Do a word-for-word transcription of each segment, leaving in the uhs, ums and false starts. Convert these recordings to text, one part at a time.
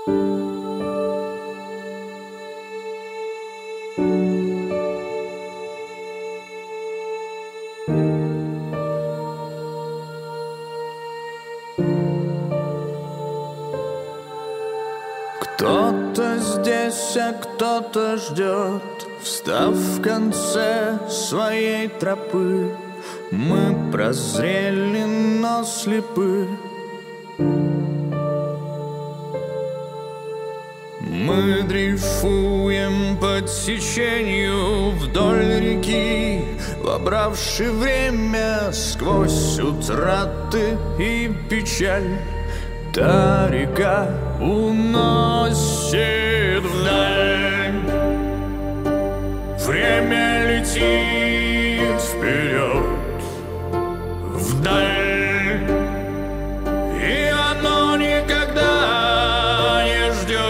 Кто-то здесь, а кто-то ждет, встав в конце своей тропы. Мы прозрели, но слепы. Мы дрейфуем по течению вдоль реки, вобравши время сквозь утраты и печаль. Та река уносит вдаль. Время летит вперед, вдаль, и оно никогда не ждет.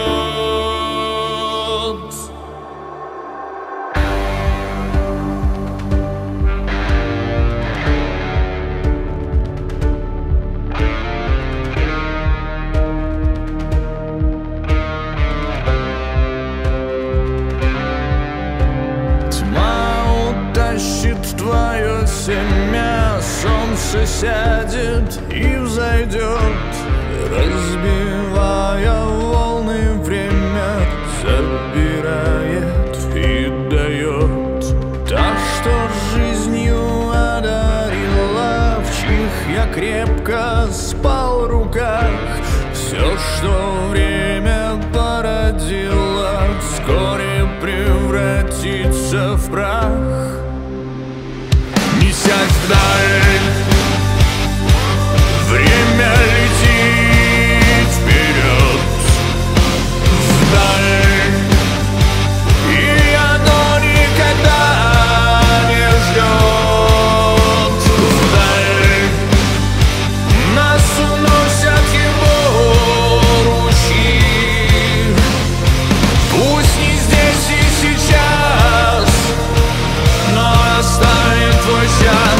Твое семя, солнце сядет и взойдет, разбивая волны, время забирает и дает. Та, что жизнью одарила, в чьих я крепко спал руках, все, что время породило, вскоре превратится в прах. Несясь вдаль, время летит вперед, вдаль, и оно никогда не ждет. Вдаль нас уносят его ручьи, пусть не здесь и сейчас, но оставит твой час.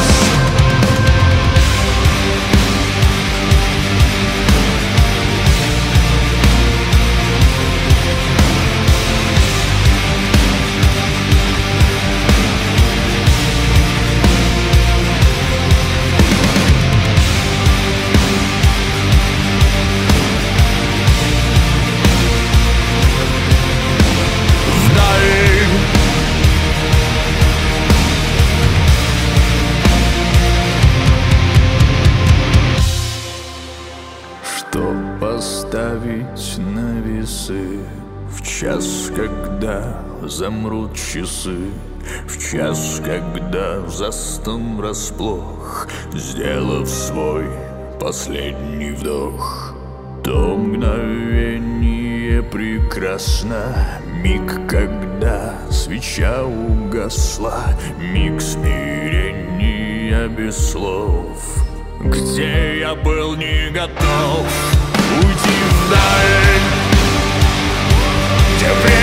Поставить на весы в час, когда замрут часы, в час, когда застым врасплох, сделав свой последний вдох. То мгновение прекрасно, миг, когда свеча угасла, миг смирения без слов, где я был не готов уйти вдаль, где